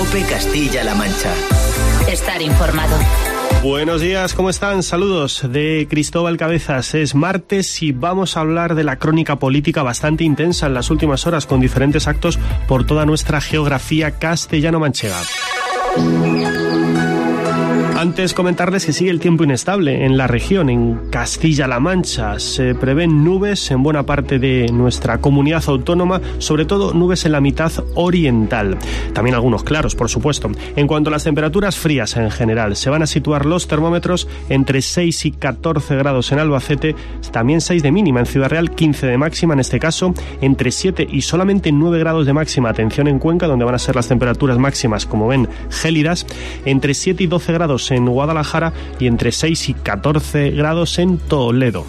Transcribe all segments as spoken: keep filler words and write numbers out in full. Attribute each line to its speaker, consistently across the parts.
Speaker 1: COPE Castilla-La Mancha.
Speaker 2: Estar informado.
Speaker 3: Buenos días, ¿cómo están? Saludos de Cristóbal Cabezas. Es martes y vamos a hablar de la crónica política bastante intensa en las últimas horas, con diferentes actos por toda nuestra geografía castellano-manchega. Antes comentarles que sigue el tiempo inestable en la región, en Castilla-La Mancha. Se prevén nubes en buena parte de nuestra comunidad autónoma, sobre todo nubes en la mitad oriental. También algunos claros, por supuesto. En cuanto a las temperaturas frías en general, se van a situar los termómetros entre seis y catorce grados en Albacete, también seis de mínima en Ciudad Real, quince de máxima en este caso, entre siete y solamente nueve grados de máxima. Atención en Cuenca, donde van a ser las temperaturas máximas, como ven, gélidas, entre siete y doce grados en Guadalajara y entre seis y catorce grados en Toledo.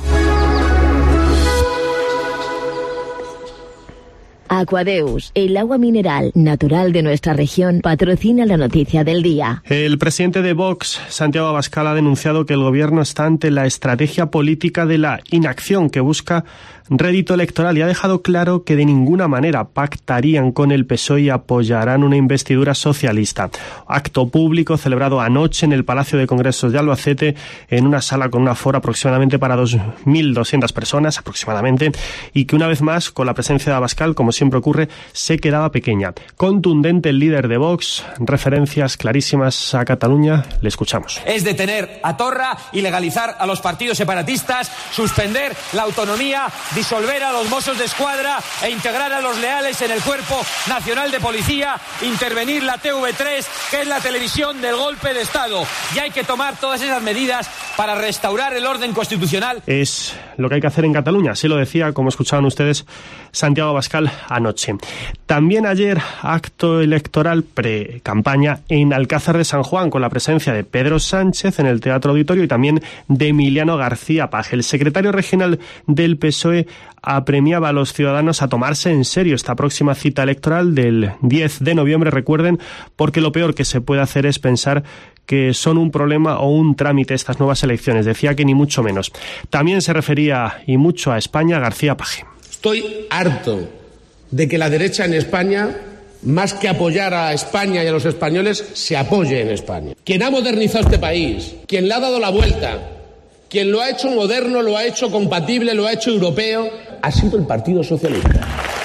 Speaker 4: Aquadeus, el agua mineral natural de nuestra región, patrocina la noticia del día.
Speaker 3: El presidente de Vox, Santiago Abascal, ha denunciado que el gobierno está ante la estrategia política de la inacción, que busca rédito electoral, y ha dejado claro que de ninguna manera pactarían con el P S O E y apoyarán una investidura socialista. Acto público celebrado anoche en el Palacio de Congresos de Albacete, en una sala con un aforo aproximadamente para dos mil doscientas personas aproximadamente, y que una vez más, con la presencia de Abascal, como siempre ocurre, se quedaba pequeña. Contundente el líder de Vox, referencias clarísimas a Cataluña, le escuchamos.
Speaker 5: Es detener a Torra y legalizar a los partidos separatistas, suspender la autonomía, disolver a los Mossos de Escuadra e integrar a los leales en el Cuerpo Nacional de Policía, intervenir la T V tres, que es la televisión del golpe de Estado. Y hay que tomar todas esas medidas para restaurar el orden constitucional.
Speaker 3: Es lo que hay que hacer en Cataluña, así lo decía, como escuchaban ustedes, Santiago Abascal anoche. También ayer, acto electoral pre-campaña en Alcázar de San Juan, con la presencia de Pedro Sánchez en el Teatro Auditorio y también de Emiliano García Paje. El secretario regional del P S O E apremiaba a los ciudadanos a tomarse en serio esta próxima cita electoral del diez de noviembre, recuerden, porque lo peor que se puede hacer es pensar que son un problema o un trámite estas nuevas elecciones. Decía que ni mucho menos. También se refería y mucho a España García Paje.
Speaker 6: Estoy harto de que la derecha en España, más que apoyar a España y a los españoles, se apoye en España. Quien ha modernizado este país, quien le ha dado la vuelta, quien lo ha hecho moderno, lo ha hecho compatible, lo ha hecho europeo, ha sido el Partido Socialista.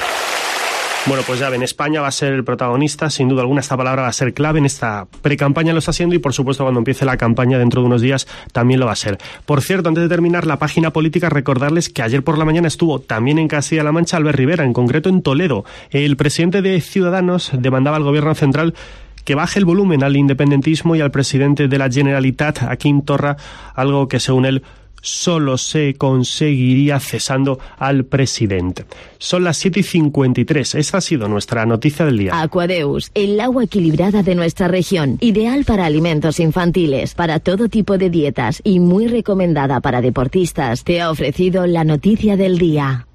Speaker 3: Bueno, pues ya ven, España va a ser el protagonista, sin duda alguna esta palabra va a ser clave en esta pre-campaña, lo está siendo, y por supuesto cuando empiece la campaña dentro de unos días también lo va a ser. Por cierto, antes de terminar la página política, recordarles que ayer por la mañana estuvo también en Castilla-La Mancha Albert Rivera, en concreto en Toledo. El presidente de Ciudadanos demandaba al gobierno central que baje el volumen al independentismo y al presidente de la Generalitat, a Quim Torra, algo que según él solo se conseguiría cesando al presidente. Son las siete y cincuenta y tres. Esta ha sido nuestra noticia del día.
Speaker 4: Aquadeus, el agua equilibrada de nuestra región, ideal para alimentos infantiles, para todo tipo de dietas y muy recomendada para deportistas, te ha ofrecido la noticia del día.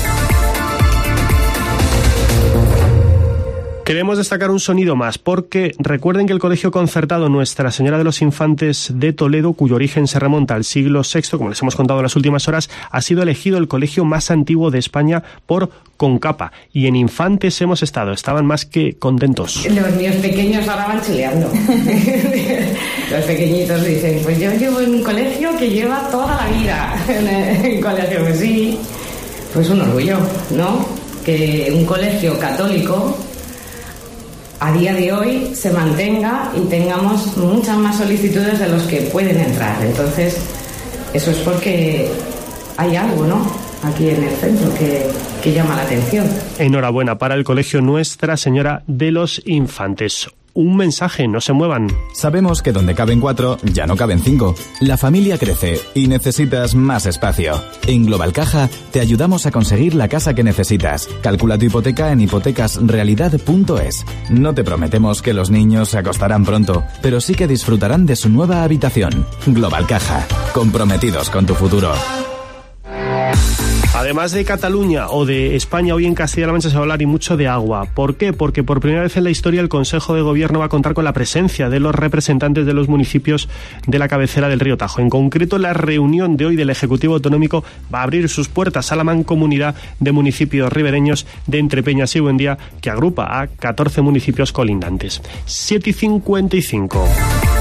Speaker 3: Queremos destacar un sonido más, porque recuerden que el Colegio Concertado Nuestra Señora de los Infantes de Toledo, cuyo origen se remonta al siglo sexto, como les hemos contado en las últimas horas, ha sido elegido el colegio más antiguo de España por Concapa. Y en Infantes hemos estado, estaban más que contentos.
Speaker 7: Los míos pequeños ahora van chileando. Los pequeñitos dicen, pues yo llevo en un colegio que lleva toda la vida en el colegio. Pues sí, pues un orgullo, ¿no? Que un colegio católico a día de hoy se mantenga y tengamos muchas más solicitudes de los que pueden entrar. Entonces, eso es porque hay algo, ¿no?, aquí en el centro que, que llama la atención.
Speaker 3: Enhorabuena para el Colegio Nuestra Señora de los Infantes. Un mensaje, no se muevan.
Speaker 8: Sabemos que donde caben cuatro, ya no caben cinco. La familia crece y necesitas más espacio. En Global Caja te ayudamos a conseguir la casa que necesitas. Calcula tu hipoteca en hipotecas realidad punto es. No te prometemos que los niños se acostarán pronto, pero sí que disfrutarán de su nueva habitación. Global Caja, comprometidos con tu futuro.
Speaker 3: Además de Cataluña o de España, hoy en Castilla-La Mancha se va a hablar y mucho de agua. ¿Por qué? Porque por primera vez en la historia el Consejo de Gobierno va a contar con la presencia de los representantes de los municipios de la cabecera del río Tajo. En concreto, la reunión de hoy del Ejecutivo Autonómico va a abrir sus puertas a la mancomunidad de municipios ribereños de Entrepeñas y Buendía, que agrupa a catorce municipios colindantes. siete y cincuenta y cinco.